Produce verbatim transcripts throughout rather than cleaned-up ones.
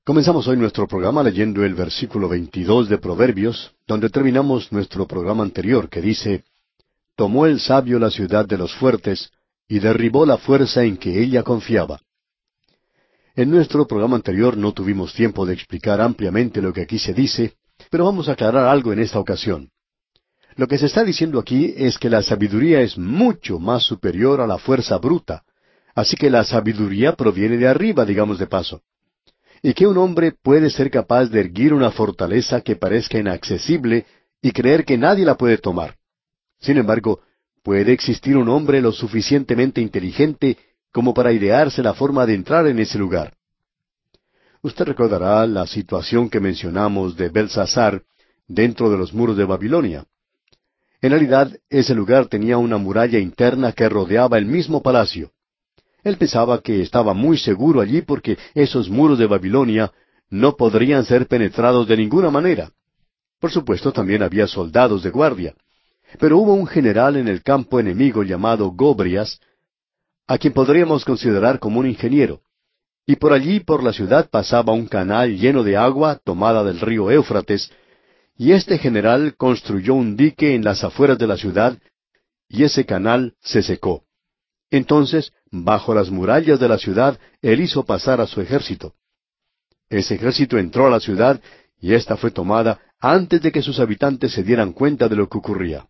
Comenzamos hoy nuestro programa leyendo el versículo veintidós de Proverbios, donde terminamos nuestro programa anterior, que dice: Tomó el sabio la ciudad de los fuertes, y derribó la fuerza en que ella confiaba. En nuestro programa anterior no tuvimos tiempo de explicar ampliamente lo que aquí se dice, pero vamos a aclarar algo en esta ocasión. Lo que se está diciendo aquí es que la sabiduría es mucho más superior a la fuerza bruta, así que la sabiduría proviene de arriba, digamos de paso. Y que un hombre puede ser capaz de erguir una fortaleza que parezca inaccesible y creer que nadie la puede tomar. Sin embargo, puede existir un hombre lo suficientemente inteligente como para idearse la forma de entrar en ese lugar. Usted recordará la situación que mencionamos de Belsasar dentro de los muros de Babilonia. En realidad, ese lugar tenía una muralla interna que rodeaba el mismo palacio. Él pensaba que estaba muy seguro allí porque esos muros de Babilonia no podrían ser penetrados de ninguna manera. Por supuesto, también había soldados de guardia. Pero hubo un general en el campo enemigo llamado Gobrias, a quien podríamos considerar como un ingeniero. Y por allí, por la ciudad, pasaba un canal lleno de agua tomada del río Éufrates, y este general construyó un dique en las afueras de la ciudad, y ese canal se secó. Entonces, bajo las murallas de la ciudad, él hizo pasar a su ejército. Ese ejército entró a la ciudad, y ésta fue tomada antes de que sus habitantes se dieran cuenta de lo que ocurría.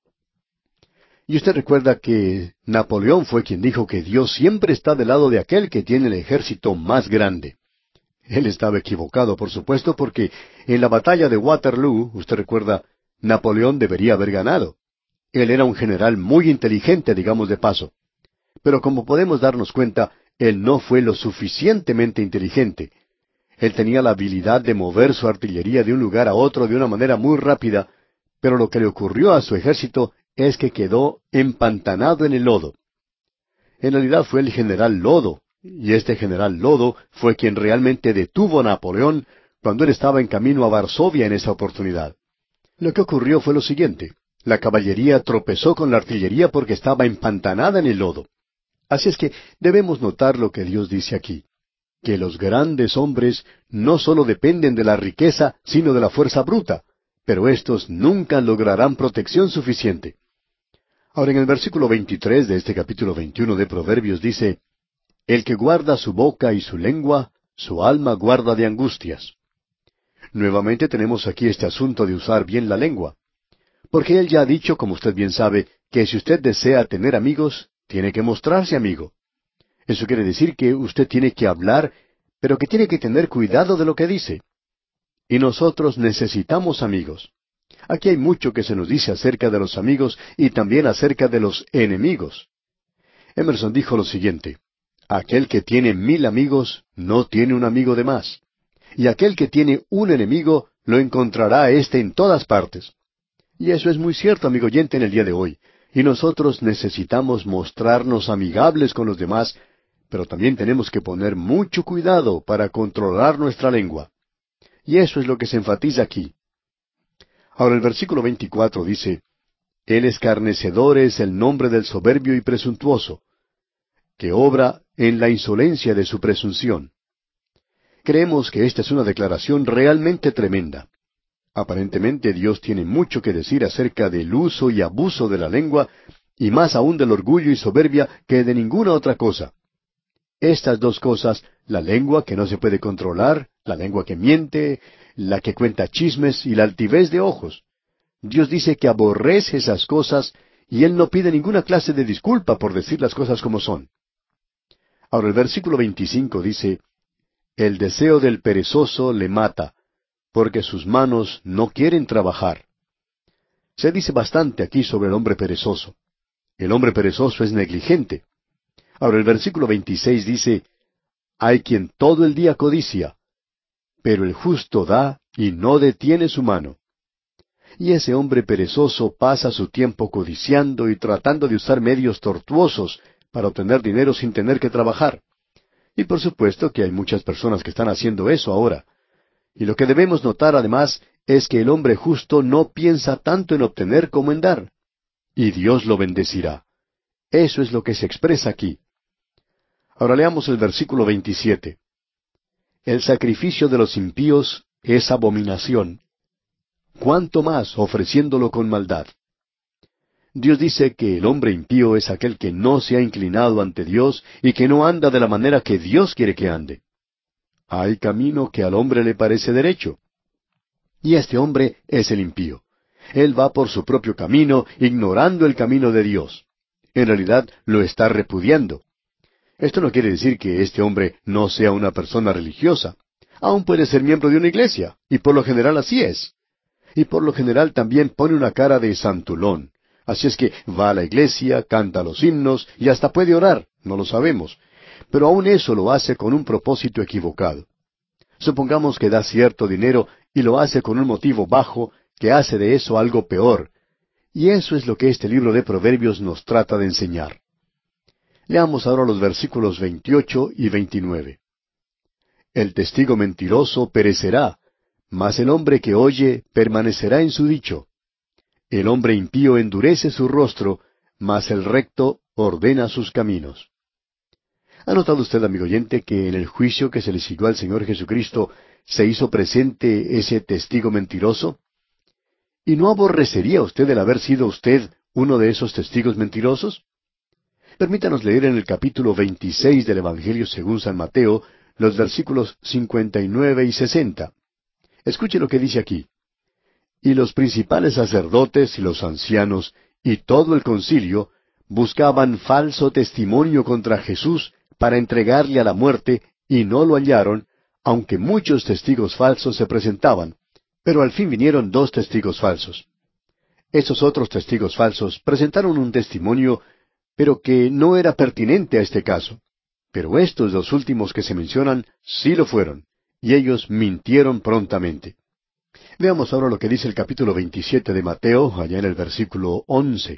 Y usted recuerda que Napoleón fue quien dijo que Dios siempre está del lado de aquel que tiene el ejército más grande. Él estaba equivocado, por supuesto, porque en la batalla de Waterloo, usted recuerda, Napoleón debería haber ganado. Él era un general muy inteligente, digamos de paso. Pero como podemos darnos cuenta, él no fue lo suficientemente inteligente. Él tenía la habilidad de mover su artillería de un lugar a otro de una manera muy rápida, pero lo que le ocurrió a su ejército es que quedó empantanado en el lodo. En realidad fue el general Lodo, y este general Lodo fue quien realmente detuvo a Napoleón cuando él estaba en camino a Varsovia en esa oportunidad. Lo que ocurrió fue lo siguiente: la caballería tropezó con la artillería porque estaba empantanada en el lodo. Así es que debemos notar lo que Dios dice aquí, que los grandes hombres no sólo dependen de la riqueza, sino de la fuerza bruta, pero éstos nunca lograrán protección suficiente. Ahora, en el versículo veintitrés de este capítulo veintiuno de Proverbios dice: El que guarda su boca y su lengua, su alma guarda de angustias. Nuevamente tenemos aquí este asunto de usar bien la lengua. Porque él ya ha dicho, como usted bien sabe, que si usted desea tener amigos, tiene que mostrarse amigo. Eso quiere decir que usted tiene que hablar, pero que tiene que tener cuidado de lo que dice. Y nosotros necesitamos amigos. Aquí hay mucho que se nos dice acerca de los amigos y también acerca de los enemigos. Emerson dijo lo siguiente: Aquel que tiene mil amigos no tiene un amigo de más. Y aquel que tiene un enemigo lo encontrará a éste en todas partes. Y eso es muy cierto, amigo oyente, en el día de hoy. Y nosotros necesitamos mostrarnos amigables con los demás, pero también tenemos que poner mucho cuidado para controlar nuestra lengua. Y eso es lo que se enfatiza aquí. Ahora el versículo veinticuatro dice: El escarnecedor es el nombre del soberbio y presuntuoso, que obra en la insolencia de su presunción. Creemos que esta es una declaración realmente tremenda. Aparentemente Dios tiene mucho que decir acerca del uso y abuso de la lengua, y más aún del orgullo y soberbia que de ninguna otra cosa. Estas dos cosas, la lengua que no se puede controlar, la lengua que miente, la que cuenta chismes y la altivez de ojos. Dios dice que aborrece esas cosas y Él no pide ninguna clase de disculpa por decir las cosas como son. Ahora el versículo veinticinco dice: El deseo del perezoso le mata, porque sus manos no quieren trabajar. Se dice bastante aquí sobre el hombre perezoso. El hombre perezoso es negligente. Ahora el versículo veintiséis dice: Hay quien todo el día codicia, pero el justo da y no detiene su mano. Y ese hombre perezoso pasa su tiempo codiciando y tratando de usar medios tortuosos para obtener dinero sin tener que trabajar. Y por supuesto que hay muchas personas que están haciendo eso ahora. Y lo que debemos notar además es que el hombre justo no piensa tanto en obtener como en dar. Y Dios lo bendecirá. Eso es lo que se expresa aquí. Ahora leamos el versículo veintisiete. El sacrificio de los impíos es abominación. ¿Cuánto más ofreciéndolo con maldad? Dios dice que el hombre impío es aquel que no se ha inclinado ante Dios y que no anda de la manera que Dios quiere que ande. Hay camino que al hombre le parece derecho. Y este hombre es el impío. Él va por su propio camino, ignorando el camino de Dios. En realidad lo está repudiando. Esto no quiere decir que este hombre no sea una persona religiosa. Aún puede ser miembro de una iglesia, y por lo general así es. Y por lo general también pone una cara de santulón. Así es que va a la iglesia, canta los himnos y hasta puede orar, no lo sabemos. Pero aún eso lo hace con un propósito equivocado. Supongamos que da cierto dinero y lo hace con un motivo bajo que hace de eso algo peor. Y eso es lo que este libro de Proverbios nos trata de enseñar. Leamos ahora los versículos veintiocho y veintinueve. El testigo mentiroso perecerá, mas el hombre que oye permanecerá en su dicho. El hombre impío endurece su rostro, mas el recto ordena sus caminos. ¿Ha notado usted, amigo oyente, que en el juicio que se le siguió al Señor Jesucristo se hizo presente ese testigo mentiroso? ¿Y no aborrecería usted el haber sido usted uno de esos testigos mentirosos? Permítanos leer en el capítulo veintiséis del Evangelio según San Mateo, los versículos cincuenta y nueve y sesenta. Escuche lo que dice aquí. Y los principales sacerdotes y los ancianos y todo el concilio buscaban falso testimonio contra Jesús para entregarle a la muerte, y no lo hallaron, aunque muchos testigos falsos se presentaban. Pero al fin vinieron dos testigos falsos. Esos otros testigos falsos presentaron un testimonio, pero que no era pertinente a este caso. Pero estos dos últimos que se mencionan sí lo fueron, y ellos mintieron prontamente. Veamos ahora lo que dice el capítulo veintisiete de Mateo, allá en el versículo once.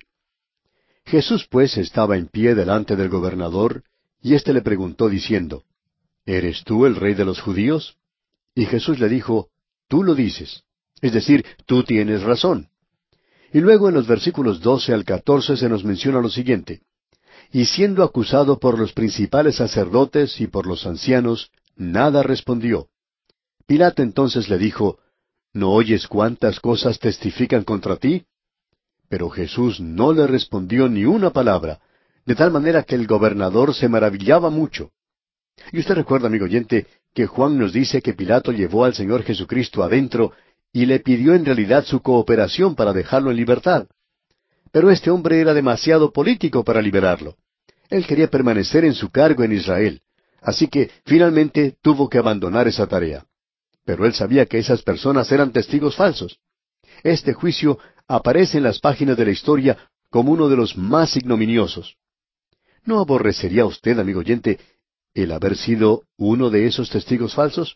Jesús pues estaba en pie delante del gobernador, y éste le preguntó diciendo, ¿Eres tú el rey de los judíos? Y Jesús le dijo, Tú lo dices. Es decir, tú tienes razón. Y luego en los versículos doce al catorce se nos menciona lo siguiente. Y siendo acusado por los principales sacerdotes y por los ancianos, nada respondió. Pilato entonces le dijo, ¿No oyes cuántas cosas testifican contra ti? Pero Jesús no le respondió ni una palabra, de tal manera que el gobernador se maravillaba mucho. Y usted recuerda, amigo oyente, que Juan nos dice que Pilato llevó al Señor Jesucristo adentro y le pidió en realidad su cooperación para dejarlo en libertad. Pero este hombre era demasiado político para liberarlo. Él quería permanecer en su cargo en Israel, así que finalmente tuvo que abandonar esa tarea. Pero él sabía que esas personas eran testigos falsos. Este juicio aparece en las páginas de la historia como uno de los más ignominiosos. ¿No aborrecería usted, amigo oyente, el haber sido uno de esos testigos falsos?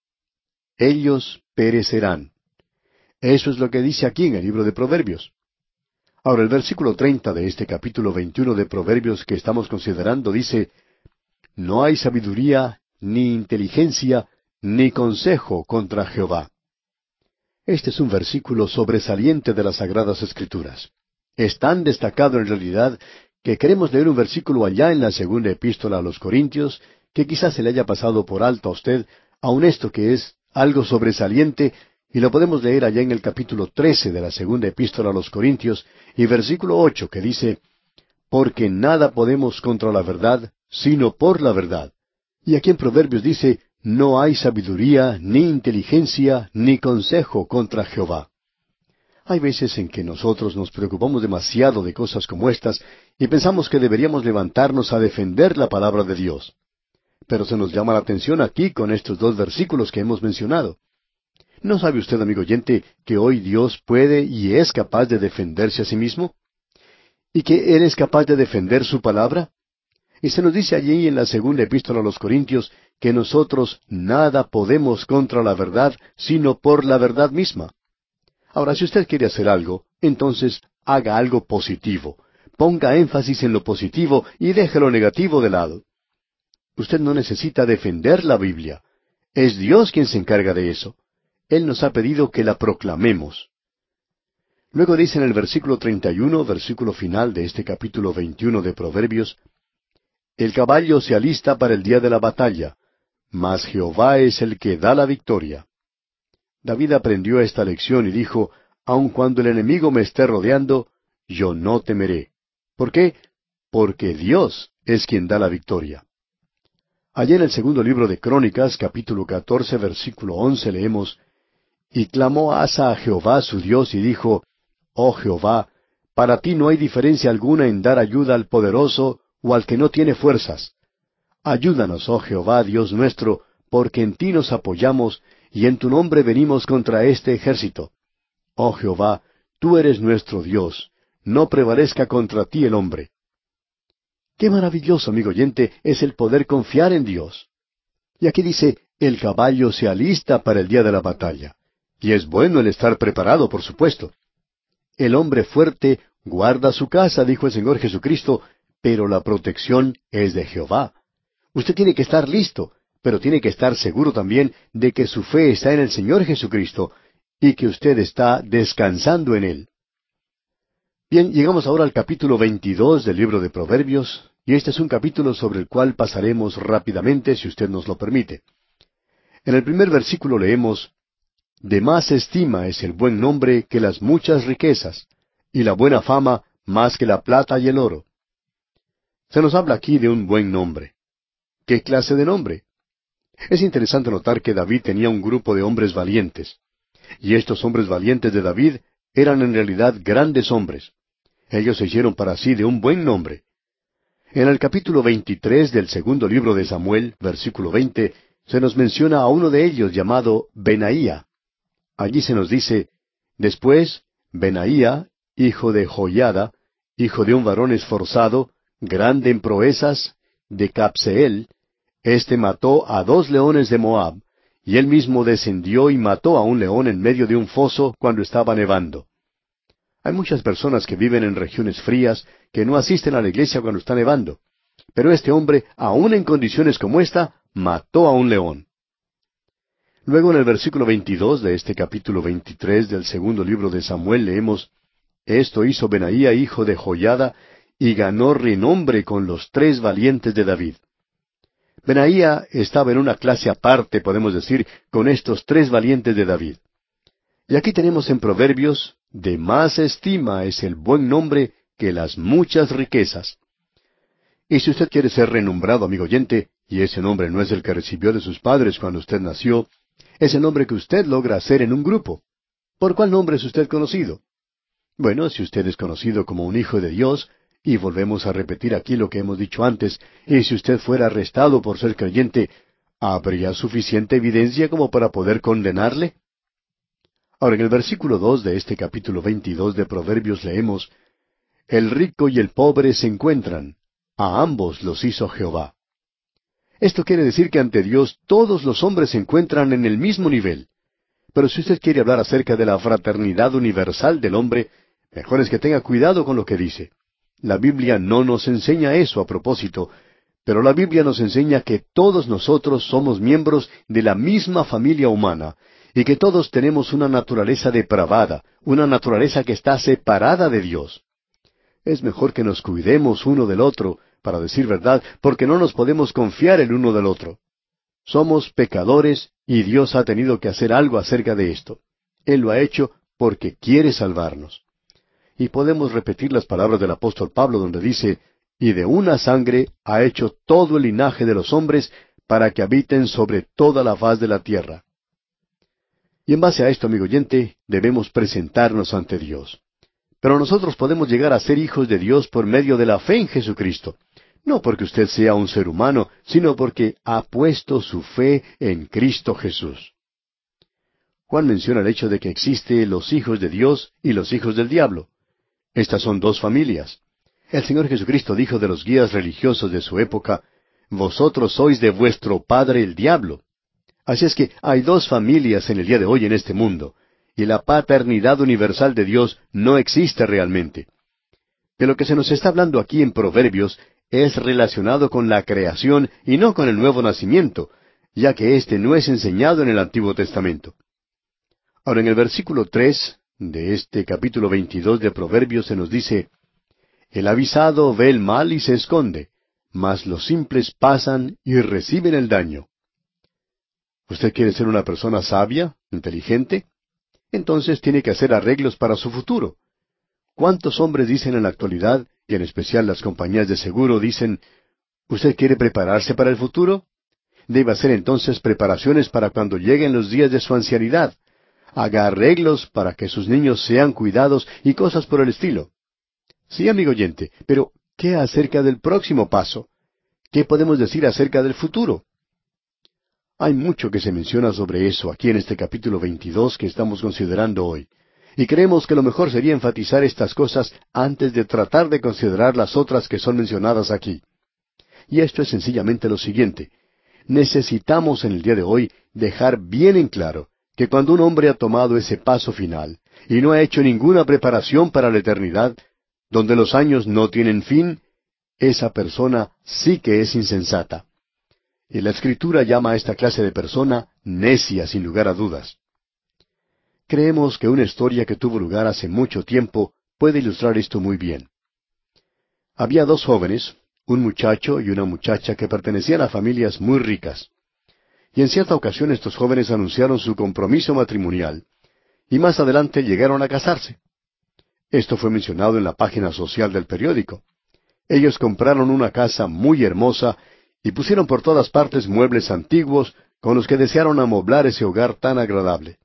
Ellos perecerán. Eso es lo que dice aquí en el libro de Proverbios. Ahora, el versículo treinta de este capítulo veintiuno de Proverbios que estamos considerando dice, No hay sabiduría, ni inteligencia, ni consejo contra Jehová. Este es un versículo sobresaliente de las Sagradas Escrituras. Es tan destacado en realidad que queremos leer un versículo allá en la segunda epístola a los Corintios, que quizás se le haya pasado por alto a usted, aun esto que es algo sobresaliente, y lo podemos leer allá en el capítulo trece de la segunda epístola a los Corintios, y versículo ocho, que dice, Porque nada podemos contra la verdad, sino por la verdad. Y aquí en Proverbios dice, No hay sabiduría, ni inteligencia, ni consejo contra Jehová. Hay veces en que nosotros nos preocupamos demasiado de cosas como estas y pensamos que deberíamos levantarnos a defender la palabra de Dios. Pero se nos llama la atención aquí con estos dos versículos que hemos mencionado. ¿No sabe usted, amigo oyente, que hoy Dios puede y es capaz de defenderse a sí mismo? ¿Y que Él es capaz de defender su palabra? Y se nos dice allí en la segunda epístola a los Corintios que nosotros nada podemos contra la verdad, sino por la verdad misma. Ahora, si usted quiere hacer algo, entonces haga algo positivo. Ponga énfasis en lo positivo y deje lo negativo de lado. Usted no necesita defender la Biblia. Es Dios quien se encarga de eso. Él nos ha pedido que la proclamemos. Luego dice en el versículo treinta y uno, versículo final de este capítulo veintiuno de Proverbios, El caballo se alista para el día de la batalla, mas Jehová es el que da la victoria. David aprendió esta lección y dijo, aun cuando el enemigo me esté rodeando, yo no temeré. ¿Por qué? Porque Dios es quien da la victoria. Allá en el segundo libro de Crónicas, capítulo catorce, versículo once, leemos, Y clamó Asa a Jehová su Dios y dijo, Oh Jehová, para ti no hay diferencia alguna en dar ayuda al poderoso o al que no tiene fuerzas. Ayúdanos, oh Jehová, Dios nuestro, porque en ti nos apoyamos, y en tu nombre venimos contra este ejército. Oh Jehová, tú eres nuestro Dios, no prevalezca contra ti el hombre. Qué maravilloso, amigo oyente, es el poder confiar en Dios. Y aquí dice, el caballo se alista para el día de la batalla. Y es bueno el estar preparado, por supuesto. El hombre fuerte guarda su casa, dijo el Señor Jesucristo, pero la protección es de Jehová. Usted tiene que estar listo, pero tiene que estar seguro también de que su fe está en el Señor Jesucristo y que usted está descansando en Él. Bien, llegamos ahora al capítulo veintidós del libro de Proverbios, y este es un capítulo sobre el cual pasaremos rápidamente, si usted nos lo permite. En el primer versículo leemos, De más estima es el buen nombre que las muchas riquezas, y la buena fama más que la plata y el oro. Se nos habla aquí de un buen nombre. ¿Qué clase de nombre? Es interesante notar que David tenía un grupo de hombres valientes. Y estos hombres valientes de David eran en realidad grandes hombres. Ellos se hicieron para sí de un buen nombre. En el capítulo veintitrés del segundo libro de Samuel, versículo veinte, se nos menciona a uno de ellos llamado Benaía. Allí se nos dice, Después, Benaía, hijo de Joiada, hijo de un varón esforzado, grande en proezas, de Capseel, Este mató a dos leones de Moab, y él mismo descendió y mató a un león en medio de un foso cuando estaba nevando. Hay muchas personas que viven en regiones frías que no asisten a la iglesia cuando está nevando. Pero este hombre, aun en condiciones como esta, mató a un león. Luego en el versículo veintidós de este capítulo veintitrés del segundo libro de Samuel leemos, Esto hizo Benaía hijo de Joiada, y ganó renombre con los tres valientes de David. Benaía estaba en una clase aparte, podemos decir, con estos tres valientes de David. Y aquí tenemos en Proverbios, de más estima es el buen nombre que las muchas riquezas. Y si usted quiere ser renombrado, amigo oyente, y ese nombre no es el que recibió de sus padres cuando usted nació, es el nombre que usted logra hacer en un grupo. ¿Por cuál nombre es usted conocido? Bueno, si usted es conocido como un hijo de Dios, y volvemos a repetir aquí lo que hemos dicho antes, y si usted fuera arrestado por ser creyente, ¿habría suficiente evidencia como para poder condenarle? Ahora, en el versículo dos de este capítulo veintidós de Proverbios leemos, El rico y el pobre se encuentran, a ambos los hizo Jehová. Esto quiere decir que ante Dios todos los hombres se encuentran en el mismo nivel. Pero si usted quiere hablar acerca de la fraternidad universal del hombre, mejor es que tenga cuidado con lo que dice. La Biblia no nos enseña eso a propósito, pero la Biblia nos enseña que todos nosotros somos miembros de la misma familia humana, y que todos tenemos una naturaleza depravada, una naturaleza que está separada de Dios. Es mejor que nos cuidemos uno del otro, para decir verdad, porque no nos podemos confiar el uno del otro. Somos pecadores y Dios ha tenido que hacer algo acerca de esto. Él lo ha hecho porque quiere salvarnos. Y podemos repetir las palabras del apóstol Pablo donde dice, y de una sangre ha hecho todo el linaje de los hombres para que habiten sobre toda la faz de la tierra. Y en base a esto, amigo oyente, debemos presentarnos ante Dios. Pero nosotros podemos llegar a ser hijos de Dios por medio de la fe en Jesucristo. No porque usted sea un ser humano, sino porque ha puesto su fe en Cristo Jesús. Juan menciona el hecho de que existe los hijos de Dios y los hijos del diablo. Estas son dos familias. El Señor Jesucristo dijo de los guías religiosos de su época, Vosotros sois de vuestro padre el diablo. Así es que hay dos familias en el día de hoy en este mundo, y la paternidad universal de Dios no existe realmente. De lo que se nos está hablando aquí en Proverbios es relacionado con la creación y no con el nuevo nacimiento, ya que éste no es enseñado en el Antiguo Testamento. Ahora, en el versículo tres de este capítulo veintidós de Proverbios se nos dice, El avisado ve el mal y se esconde, mas los simples pasan y reciben el daño. ¿Usted quiere ser una persona sabia, inteligente? Entonces tiene que hacer arreglos para su futuro. ¿Cuántos hombres dicen en la actualidad, y en especial las compañías de seguro, dicen, ¿usted quiere prepararse para el futuro? Debe hacer entonces preparaciones para cuando lleguen los días de su ancianidad. Haga arreglos para que sus niños sean cuidados y cosas por el estilo. Sí, amigo oyente, pero ¿qué acerca del próximo paso? ¿Qué podemos decir acerca del futuro? Hay mucho que se menciona sobre eso aquí en este capítulo veintidós que estamos considerando hoy. Y creemos que lo mejor sería enfatizar estas cosas antes de tratar de considerar las otras que son mencionadas aquí. Y esto es sencillamente lo siguiente. Necesitamos en el día de hoy dejar bien en claro que cuando un hombre ha tomado ese paso final y no ha hecho ninguna preparación para la eternidad, donde los años no tienen fin, esa persona sí que es insensata. Y la Escritura llama a esta clase de persona necia, sin lugar a dudas. Creemos que una historia que tuvo lugar hace mucho tiempo puede ilustrar esto muy bien. Había dos jóvenes, un muchacho y una muchacha que pertenecían a familias muy ricas. Y en cierta ocasión estos jóvenes anunciaron su compromiso matrimonial, y más adelante llegaron a casarse. Esto fue mencionado en la página social del periódico. Ellos compraron una casa muy hermosa y pusieron por todas partes muebles antiguos con los que desearon amoblar ese hogar tan agradable.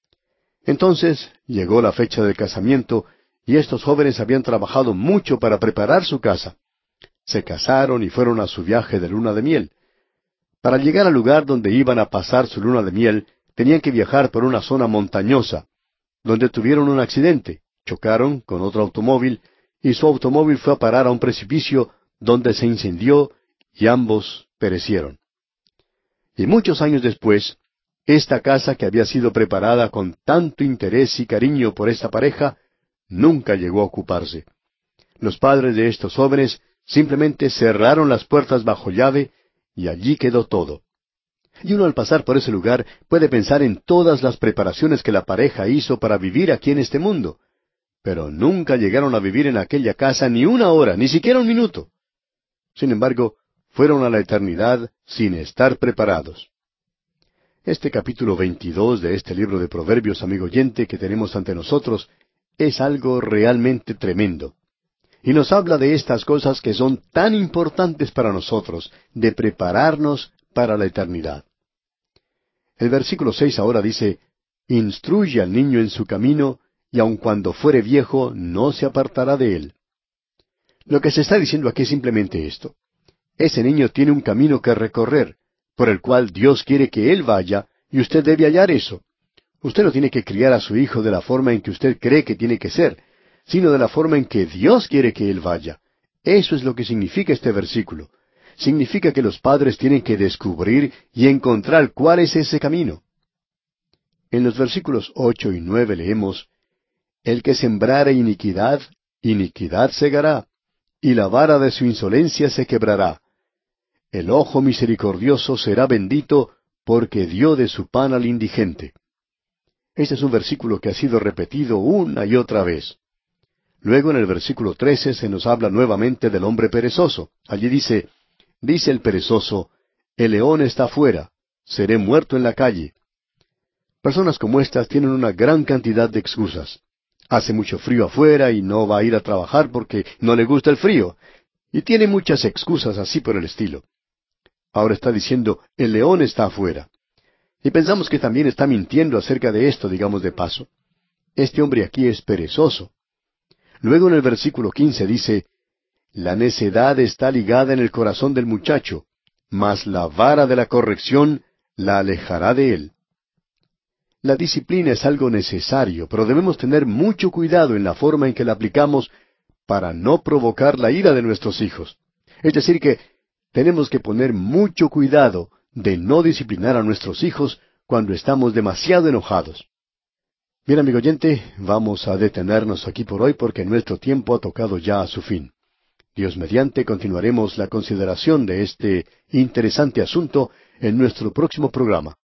Entonces llegó la fecha del casamiento y estos jóvenes habían trabajado mucho para preparar su casa. Se casaron y fueron a su viaje de luna de miel. Para llegar al lugar donde iban a pasar su luna de miel, tenían que viajar por una zona montañosa, donde tuvieron un accidente, chocaron con otro automóvil, y su automóvil fue a parar a un precipicio donde se incendió y ambos perecieron. Y muchos años después, esta casa que había sido preparada con tanto interés y cariño por esta pareja, nunca llegó a ocuparse. Los padres de estos jóvenes simplemente cerraron las puertas bajo llave y allí quedó todo. Y uno al pasar por ese lugar puede pensar en todas las preparaciones que la pareja hizo para vivir aquí en este mundo. Pero nunca llegaron a vivir en aquella casa ni una hora, ni siquiera un minuto. Sin embargo, fueron a la eternidad sin estar preparados. Este capítulo veintidós de este libro de Proverbios, amigo oyente, que tenemos ante nosotros, es algo realmente tremendo. Y nos habla de estas cosas que son tan importantes para nosotros, de prepararnos para la eternidad. El versículo seis ahora dice, «Instruye al niño en su camino, y aun cuando fuere viejo, no se apartará de él». Lo que se está diciendo aquí es simplemente esto. Ese niño tiene un camino que recorrer, por el cual Dios quiere que él vaya, y usted debe hallar eso. Usted no tiene que criar a su hijo de la forma en que usted cree que tiene que ser, sino de la forma en que Dios quiere que él vaya. Eso es lo que significa este versículo. Significa que los padres tienen que descubrir y encontrar cuál es ese camino. En los versículos ocho y nueve leemos, «El que sembrare iniquidad, iniquidad segará, y la vara de su insolencia se quebrará. El ojo misericordioso será bendito, porque dio de su pan al indigente». Este es un versículo que ha sido repetido una y otra vez. Luego en el versículo trece se nos habla nuevamente del hombre perezoso. Allí dice, «Dice el perezoso, el león está afuera, seré muerto en la calle». Personas como estas tienen una gran cantidad de excusas. Hace mucho frío afuera y no va a ir a trabajar porque no le gusta el frío. Y tiene muchas excusas así por el estilo. Ahora está diciendo, el león está afuera. Y pensamos que también está mintiendo acerca de esto, digamos de paso. Este hombre aquí es perezoso. Luego en el versículo quince dice, «La necedad está ligada en el corazón del muchacho, mas la vara de la corrección la alejará de él». La disciplina es algo necesario, pero debemos tener mucho cuidado en la forma en que la aplicamos para no provocar la ira de nuestros hijos. Es decir que tenemos que poner mucho cuidado de no disciplinar a nuestros hijos cuando estamos demasiado enojados. Bien, amigo oyente, vamos a detenernos aquí por hoy porque nuestro tiempo ha tocado ya a su fin. Dios mediante continuaremos la consideración de este interesante asunto en nuestro próximo programa.